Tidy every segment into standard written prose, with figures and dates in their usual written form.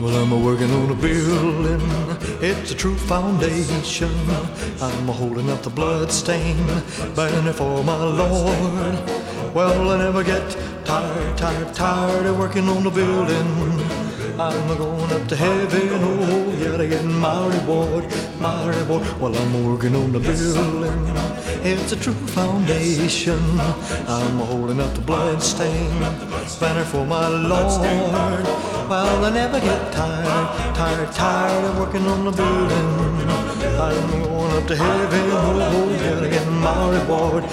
Well, I'm working on a building, it's a true foundation. I'm holding up the bloodstained banner for my Lord. Well, I never get tired of working on the building. I'm going up to heaven, oh, yeah, to get my reward. Well, I'm working on the building, it's a true foundation. I'm holding up the bloodstained banner for my Lord. Well, I never get tired of working on the building. I'm going up to heaven, oh, yeah, to get my reward.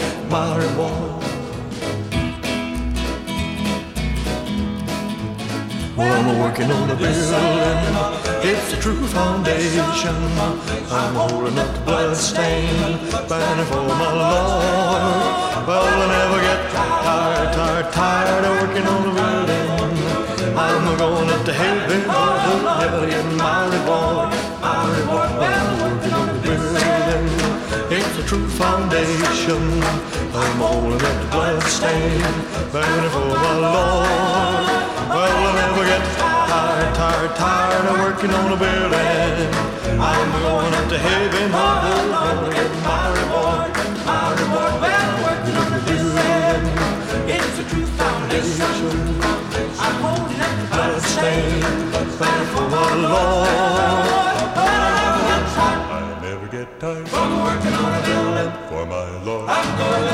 Well, I'm working on the building, it's a true foundation. I'm holding up the bloodstained banner for my Lord. Well, I never get tired of working on the building. I'm going up to heaven, oh, yeah, to get my reward. I'm working on the building, it's a true foundation. I'm holding up the bloodstained banner for my Lord. Well, I never get tired of working on a building. I'm going up to heaven, oh, to get my reward. Well, working on the building, it's a true foundation. I'm holding up the bloodstained banner for my Lord. I never get tired from working on a building for my Lord. I'm going